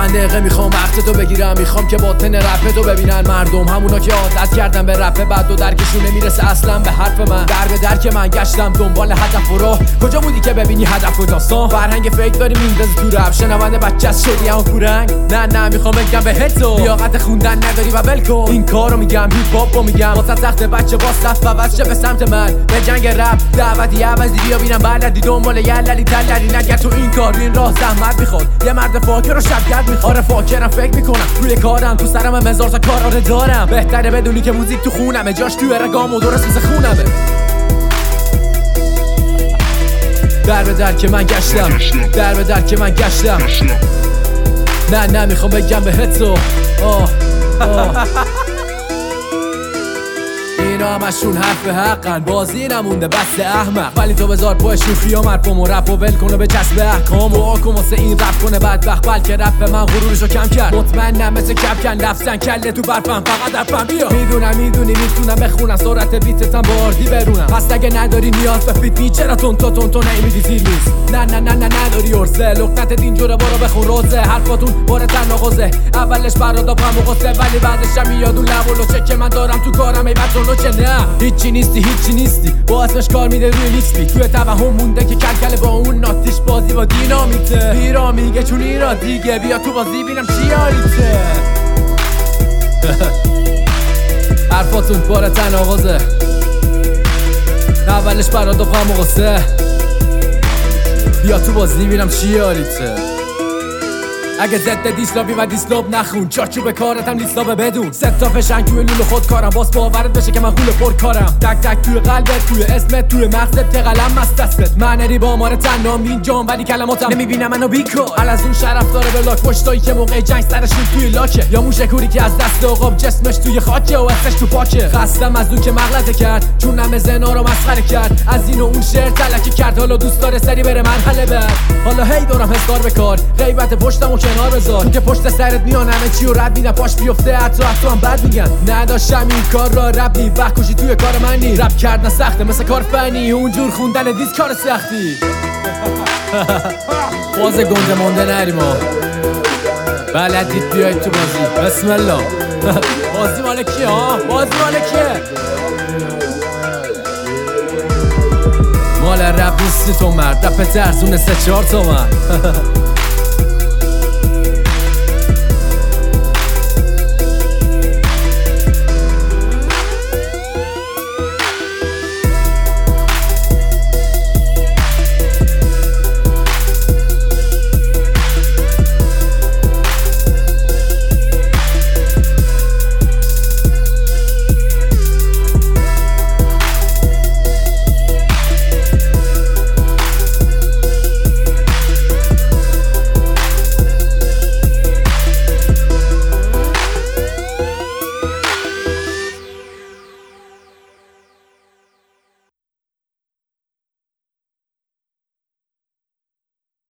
چند دقیقه میخوام وقت تو بگیرم، میخوام که باطن رپ تو ببینن مردم، همونا که عادت کردن به رپ بعد و درکشون نمیرسه اصلا به حرف من. در که من گشتم دنبال هدف و راه، کجا بودی که ببینی هدف و داستان؟ فرهنگ فیک داری میندازی تو رپ، شنونده بچه‌س شدی اما پورنگ. نه میخوام بگم بهت تو لیاقت خوندن نداری و ول کن این کارو، میگم هیپ هاپو میگم واسه تخت بچه با صف عوض شه به سمت من به جنگ رپ. دعوتی عوضی بیا ببینم بلدی دنبال یللی تللی، نگر تو این کار این راه زحمت میخواد، یه مرد فاکر رو شبگرد میخواد. آره فاکرم فکر میکنم روی کارم، تو سرم هم هزار تا کار دارم. بهتره بدونی که موزیک تو خونمه، جاش تو رگام و درست مثل خونمه. در به در که من گشتم، در به در که من گشتم. نه میخوام بگم بهت تو اینا همشون حرف حقن، بازی نمونده بس احمق. ولی تو بذار پای شوخی ها مرپم و رپ و ول کنه به چسب احکام و آکن واسه این رپ کنه بدبخت، بلکه رپ من غرورشو کم کرد. مطمئنم مثل کپکن لفظن کله تو برفم، فقط رپم بیا. میدونی میتونم بخونم سرعت بیتتم باردی برونم، پس اگه نداری نیاز به فیت چرا تون نمیدی زیر میز؟ نه نداری ارزه لقطت اینجوره، برو بخون روزه حرفاتون باره تناقضه. اولش برات غم و غصه ولی بعدش هم میاد اون لولو چه که من دارم تو کارم ای بچونو چه نه هیچی نیستی با اسمش کار میده روی لیستی. توی توهم مونده که کلکل با اون ناتیش بازی با دینامیته. بیرا میگه چون ایرا دیگه بیا تو بازی بینم چی یاریته. حرفاتون باره تناقضه، اولش برات غم و غصه، بیا تو بازی بینم چی یاریته. اگه ضد دیسلابی و دیسلاب نخون، چارچوب کارتم دیسلابه بدون. ست تا فشنگ توی لول خود کارم، باز باورت بشه که من خول پر کارم. تک توی قلبت، توی اسمت، توی مغزت، ته قلم مست دستت. من با مار تنام اینجام ولی کلماتم نمیبینم منو بیکار. از اون شرف داره به لاک پشتایی که موقع جنگ سرشون توی لاکه، یا موشه کوری که از دست عقاب جسمش توی خاکه و اسمش تو پاکه. خستم از اون که مغلطه کرد، چون نم زنا رو مسخره کرد. از این و اون شعر تلکی کرد، حالا دوست داره سری بره مرحله بعد. حالا هی دارم حسار به کار، غیبت پشتمو کنار بذار، که پشت سرت میان همه چی و رد میدن، پاش بیفته حتی هم بد میگن. نداشتم این کار را رب نی، وقت کشی توی کار منی. رپ کردن سخته مثل کار فنی، اونجور خوندن دیز کار سختی. باز گنده مونده نریم ها، بلدید بیایید تو بازی. بسم الله. بازی مال کیه ها؟ بازی مال کیه؟ مال رپ نیستی تو مرد، رپ ترزونه 3-4 تومن.